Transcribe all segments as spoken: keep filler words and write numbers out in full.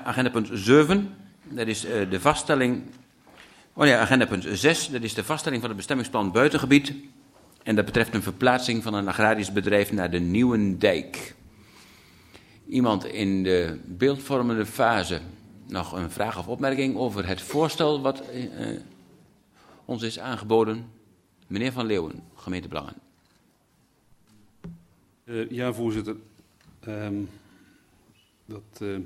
agenda punt zeven, dat is uh, de vaststelling... Oh ja, agenda punt zes, dat is de vaststelling van het bestemmingsplan buitengebied. En dat betreft een verplaatsing van een agrarisch bedrijf naar de Nieuwendijk. Iemand in de beeldvormende fase nog een vraag of opmerking over het voorstel wat uh, ons is aangeboden. Meneer Van Leeuwen, gemeentebelangen. Uh, ja, voorzitter. Um, dat uh,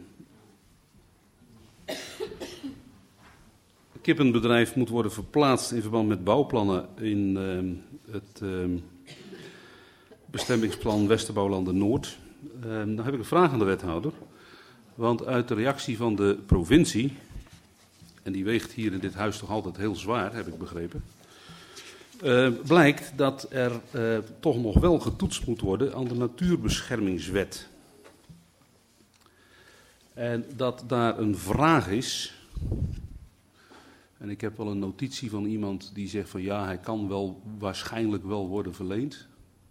kippenbedrijf moet worden verplaatst in verband met bouwplannen in uh, het uh, bestemmingsplan Westerbouwlanden Noord. Uh, dan heb ik een vraag aan de wethouder. Want uit de reactie van de provincie, en die weegt hier in dit huis toch altijd heel zwaar, heb ik begrepen. Uh, blijkt dat er uh, toch nog wel getoetst moet worden aan de natuurbeschermingswet. En dat daar een vraag is. En ik heb wel een notitie van iemand die zegt van ja, hij kan wel waarschijnlijk wel worden verleend.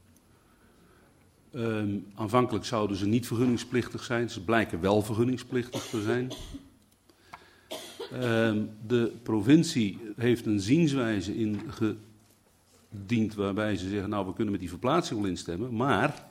Um, aanvankelijk zouden ze niet vergunningsplichtig zijn. Ze blijken wel vergunningsplichtig te zijn. Um, de provincie heeft een zienswijze ingediend waarbij ze zeggen, nou we kunnen met die verplaatsing wel instemmen, maar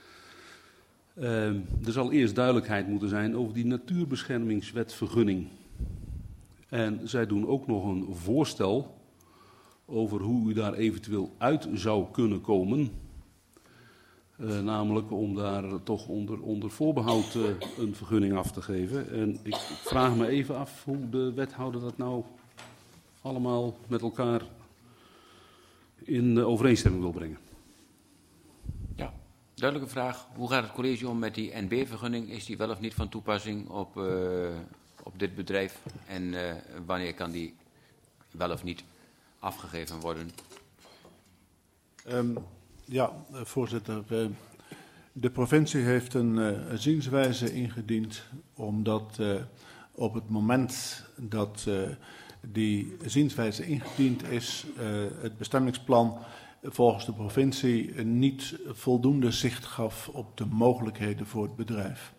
um, er zal eerst duidelijkheid moeten zijn over die natuurbeschermingswetvergunning. En zij doen ook nog een voorstel over hoe u daar eventueel uit zou kunnen komen. Uh, namelijk om daar toch onder, onder voorbehoud uh, een vergunning af te geven. En ik, ik vraag me even af hoe de wethouder dat nou allemaal met elkaar in uh, overeenstemming wil brengen. Ja, duidelijke vraag. Hoe gaat het college om met die N B-vergunning? Is die wel of niet van toepassing op, uh, op dit bedrijf? En uh, wanneer kan die wel of niet afgegeven worden? Um. Ja, voorzitter. De provincie heeft een, een zienswijze ingediend, omdat uh, op het moment dat uh, die zienswijze ingediend is, uh, het bestemmingsplan volgens de provincie niet voldoende zicht gaf op de mogelijkheden voor het bedrijf.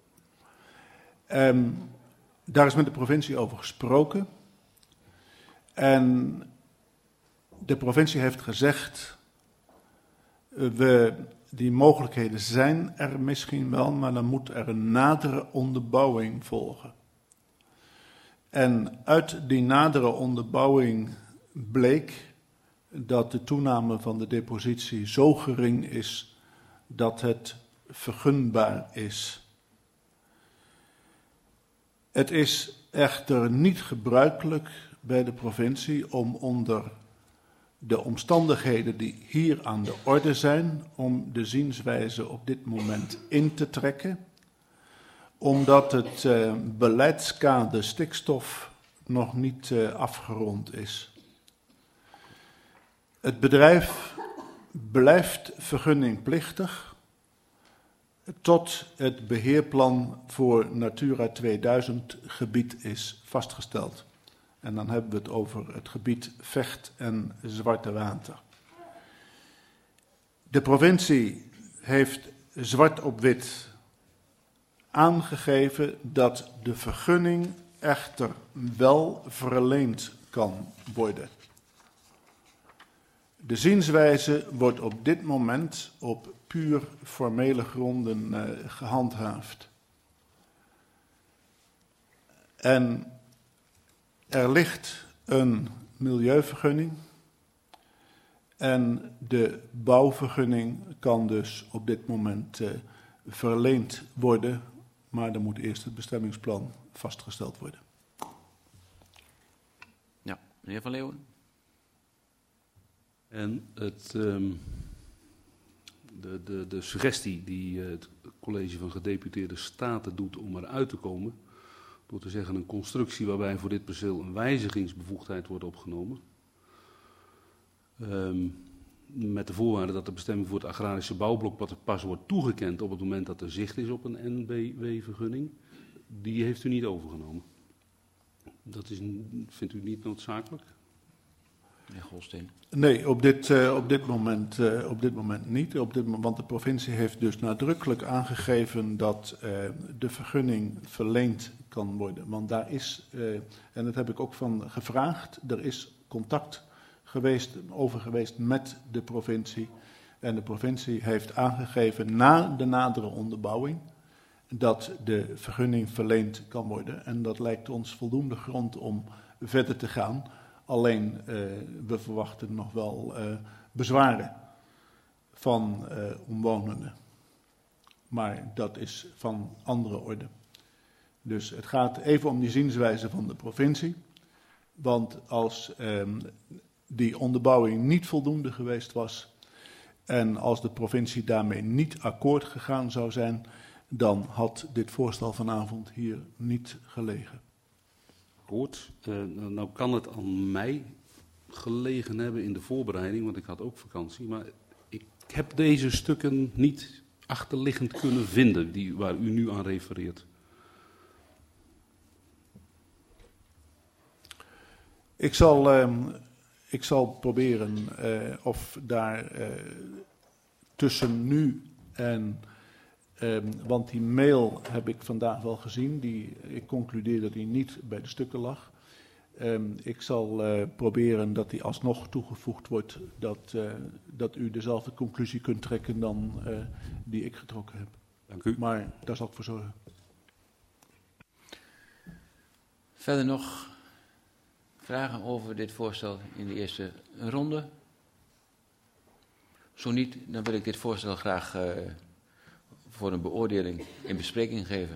Um, daar is met de provincie over gesproken. En de provincie heeft gezegd, we, die mogelijkheden zijn er misschien wel, maar dan moet er een nadere onderbouwing volgen. En uit die nadere onderbouwing bleek dat de toename van de depositie zo gering is dat het vergunbaar is. Het is echter niet gebruikelijk bij de provincie om onder de omstandigheden die hier aan de orde zijn, om de zienswijze op dit moment in te trekken, omdat het uh, beleidskader stikstof nog niet uh, afgerond is. Het bedrijf blijft vergunningplichtig tot het beheerplan voor Natura tweeduizend gebied is vastgesteld. En dan hebben we het over het gebied Vecht en Zwarte Water. De provincie heeft zwart op wit aangegeven dat de vergunning echter wel verleend kan worden. De zienswijze wordt op dit moment op puur formele gronden uh, gehandhaafd. En er ligt een milieuvergunning en de bouwvergunning kan dus op dit moment uh, verleend worden, maar dan moet eerst het bestemmingsplan vastgesteld worden. Ja, meneer Van Leeuwen. En het, um, de, de, de suggestie die uh, het college van gedeputeerde staten doet om eruit te komen, door te zeggen een constructie waarbij voor dit perceel een wijzigingsbevoegdheid wordt opgenomen. Um, met de voorwaarde dat de bestemming voor het agrarische bouwblok pas wordt toegekend op het moment dat er zicht is op een N B W-vergunning. Die heeft u niet overgenomen. Dat is, vindt u niet noodzakelijk? meneer Golsteen? Nee, op dit, uh, op dit, moment, uh, op dit moment niet. Op dit, want de provincie heeft dus nadrukkelijk aangegeven dat uh, de vergunning verleend kan worden. Want daar is, uh, en dat heb ik ook van gevraagd, er is contact geweest, over geweest met de provincie. En de provincie heeft aangegeven na de nadere onderbouwing dat de vergunning verleend kan worden. En dat lijkt ons voldoende grond om verder te gaan. Alleen, uh, we verwachten nog wel uh, bezwaren van uh, omwonenden. Maar dat is van andere orde. Dus het gaat even om die zienswijze van de provincie. Want als um, die onderbouwing niet voldoende geweest was en als de provincie daarmee niet akkoord gegaan zou zijn, dan had dit voorstel vanavond hier niet gelegen. Goed, uh, nou kan het aan mij gelegen hebben in de voorbereiding, want ik had ook vakantie, maar ik heb deze stukken niet achterliggend kunnen vinden, die, waar u nu aan refereert. Ik zal, uh, ik zal proberen uh, of daar uh, tussen nu en... Um, want die mail heb ik vandaag wel gezien. Die, ik concludeer dat die niet bij de stukken lag. Um, ik zal uh, proberen dat die alsnog toegevoegd wordt. Dat, uh, dat u dezelfde conclusie kunt trekken dan uh, die ik getrokken heb. Dank u. Maar daar zal ik voor zorgen. Verder nog vragen over dit voorstel in de eerste ronde? Zo niet, dan wil ik dit voorstel graag uh, voor een beoordeling in bespreking geven.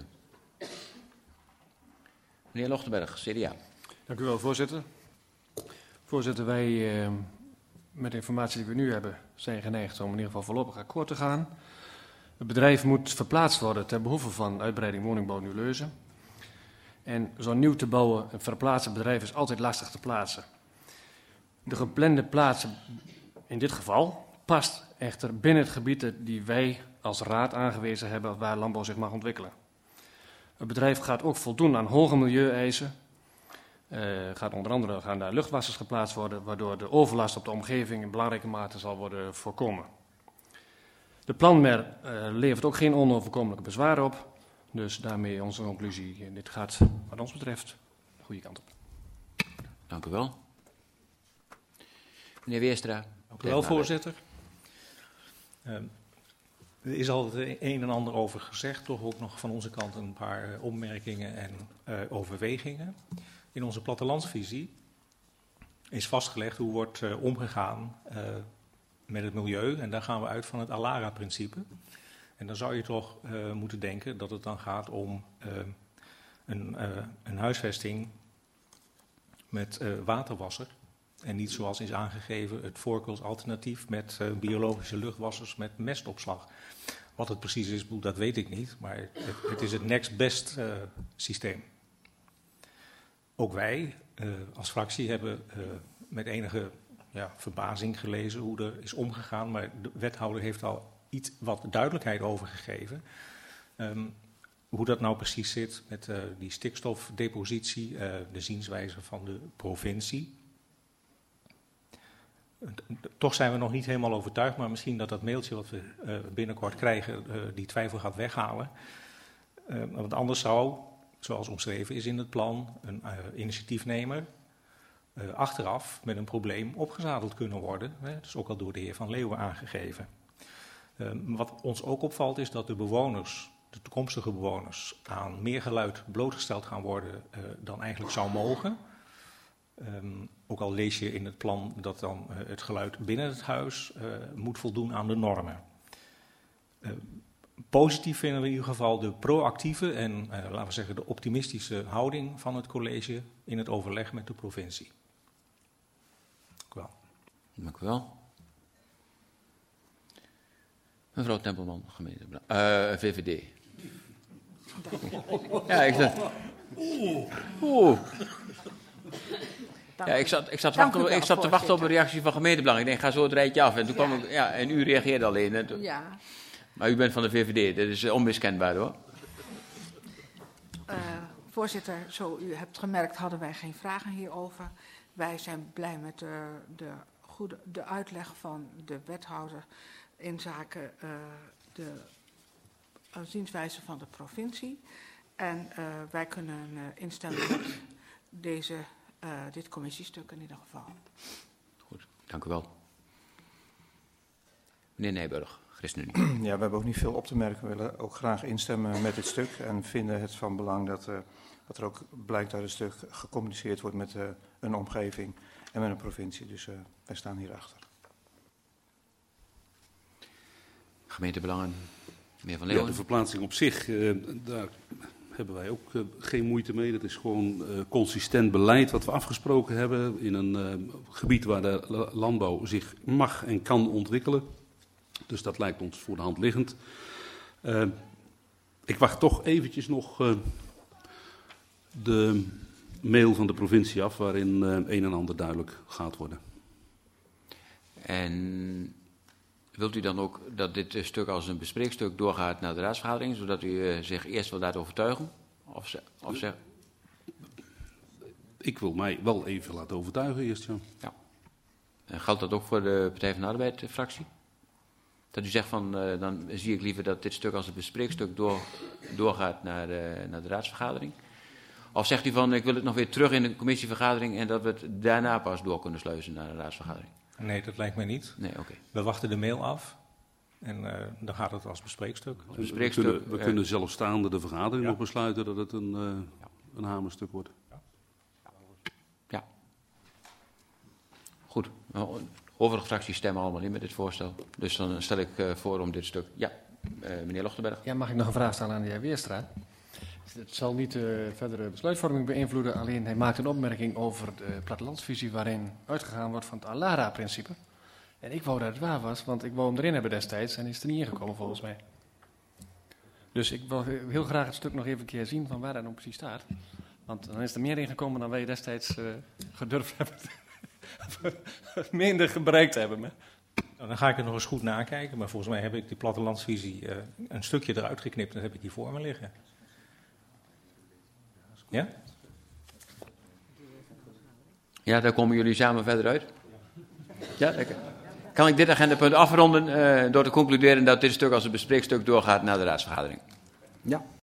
Meneer Lochtenberg, C D A. Dank u wel, voorzitter. Voorzitter, wij uh, met de informatie die we nu hebben zijn geneigd om in ieder geval voorlopig akkoord te gaan. Het bedrijf moet verplaatst worden ter behoeve van uitbreiding woningbouw Nieuw-Leuzen. En zo'n nieuw te bouwen, een verplaatsen bedrijf is altijd lastig te plaatsen. De geplande plaatsen in dit geval past echter binnen het gebied die wij als raad aangewezen hebben waar landbouw zich mag ontwikkelen. Het bedrijf gaat ook voldoen aan hoge milieueisen. Uh, gaat onder andere gaan daar luchtwassers geplaatst worden, waardoor de overlast op de omgeving in belangrijke mate zal worden voorkomen. De planmer uh, levert ook geen onoverkomelijke bezwaren op. Dus daarmee onze conclusie, dit gaat wat ons betreft de goede kant op. Dank u wel. Meneer Weerstra. Dank u wel, voorzitter. Uh, er is al het een en ander over gezegd, toch ook nog van onze kant een paar uh, opmerkingen en uh, overwegingen. In onze plattelandsvisie is vastgelegd hoe wordt uh, omgegaan uh, met het milieu. En daar gaan we uit van het ALARA-principe. En dan zou je toch uh, moeten denken dat het dan gaat om uh, een, uh, een huisvesting met uh, waterwasser. En niet zoals is aangegeven het voorkeursalternatief met uh, biologische luchtwassers met mestopslag. Wat het precies is, dat weet ik niet. Maar het, het is het next best uh, systeem. Ook wij uh, als fractie hebben uh, met enige ja, verbazing gelezen hoe er is omgegaan. Maar de wethouder heeft al iets wat duidelijkheid over gegeven. Um, hoe dat nou precies zit met uh, die stikstofdepositie, uh, de zienswijze van de provincie. Toch zijn we nog niet helemaal overtuigd, maar misschien dat dat mailtje wat we uh, binnenkort krijgen uh, die twijfel gaat weghalen. Uh, want anders zou, zoals omschreven is in het plan, een uh, initiatiefnemer uh, achteraf met een probleem opgezadeld kunnen worden. Hè? Dat is ook al door de heer Van Leeuwen aangegeven. Uh, wat ons ook opvalt is dat de bewoners, de toekomstige bewoners, aan meer geluid blootgesteld gaan worden uh, dan eigenlijk zou mogen. Um, ook al lees je in het plan dat dan uh, het geluid binnen het huis uh, moet voldoen aan de normen. Uh, positief vinden we in ieder geval de proactieve en uh, laten we zeggen de optimistische houding van het college in het overleg met de provincie. Dank u wel. Dank u wel. Mevrouw Tempelman, gemeente uh, V V D. Ja, ik zat... Oeh. Ja, ik zat, ik zat, wachten, wel, ik zat te wachten op een reactie van gemeentebelang. Ik denk, ga zo het rijtje af. En toen kwam ik, ja, en u reageerde alleen. Hè. Ja. Maar u bent van de V V D, dat is onmiskenbaar hoor. Uh, voorzitter, zo u hebt gemerkt hadden wij geen vragen hierover. wij zijn blij met de, de, goede, de uitleg van de wethouder in zaken uh, de uh, zienswijze van de provincie. En uh, wij kunnen uh, instemmen met deze, uh, dit commissiestuk in ieder geval. Goed, dank u wel. Meneer Nijburg, ChristenUnie. Ja, we hebben ook niet veel op te merken. We willen ook graag instemmen met dit stuk en vinden het van belang dat, uh, dat er ook blijkt uit het stuk gecommuniceerd wordt met uh, een omgeving en met een provincie. Dus uh, wij staan hierachter. Gemeentebelangen, meneer Van Leeuwen. Ja, de verplaatsing op zich, uh, daar hebben wij ook uh, geen moeite mee. Dat is gewoon uh, consistent beleid wat we afgesproken hebben in een uh, gebied waar de landbouw zich mag en kan ontwikkelen. Dus dat lijkt ons voor de hand liggend. Uh, ik wacht toch eventjes nog uh, de mail van de provincie af waarin uh, een en ander duidelijk gaat worden. En wilt u dan ook dat dit stuk als een bespreekstuk doorgaat naar de raadsvergadering, zodat u uh, zich eerst wil laten overtuigen? Of, ze, of zeg... Ik wil mij wel even laten overtuigen eerst, ja. Ja. En geldt dat ook voor de Partij van de Arbeid-fractie? Dat u zegt van, uh, dan zie ik liever dat dit stuk als een bespreekstuk door, doorgaat naar, uh, naar de raadsvergadering? Of zegt u van, ik wil het nog weer terug in de commissievergadering en dat we het daarna pas door kunnen sluizen naar de raadsvergadering? Nee, dat lijkt mij niet. Nee, oké. Okay. We wachten de mail af en uh, dan gaat het als bespreekstuk. Als bespreekstuk we kunnen, we uh, kunnen zelfs staande de vergadering ja. nog besluiten dat het een, uh, ja. een hamerstuk wordt. Ja. ja. Goed. Overige fracties stemmen allemaal in met dit voorstel. Dus dan stel ik uh, voor om dit stuk... Ja, uh, meneer Lochtenberg. Ja, mag ik nog een vraag stellen aan de heer Weerstra? Het zal niet de verdere besluitvorming beïnvloeden, alleen hij maakt een opmerking over de plattelandsvisie waarin uitgegaan wordt van het ALARA-principe. En ik wou dat het waar was, want ik wou hem erin hebben destijds en is er niet ingekomen volgens mij. Dus ik wil heel graag het stuk nog even een keer zien van waar dat nou precies staat. Want dan is er meer ingekomen dan wij destijds uh, gedurfd hebben, minder bereikt hebben. Hè? Nou, dan ga ik er nog eens goed nakijken, maar volgens mij heb ik die plattelandsvisie uh, een stukje eruit geknipt en dat heb ik hier voor me liggen. Ja? Ja, daar komen jullie samen verder uit. Ja, lekker. Kan ik dit agendapunt afronden uh, door te concluderen dat dit stuk als een bespreekstuk doorgaat naar de raadsvergadering? Ja.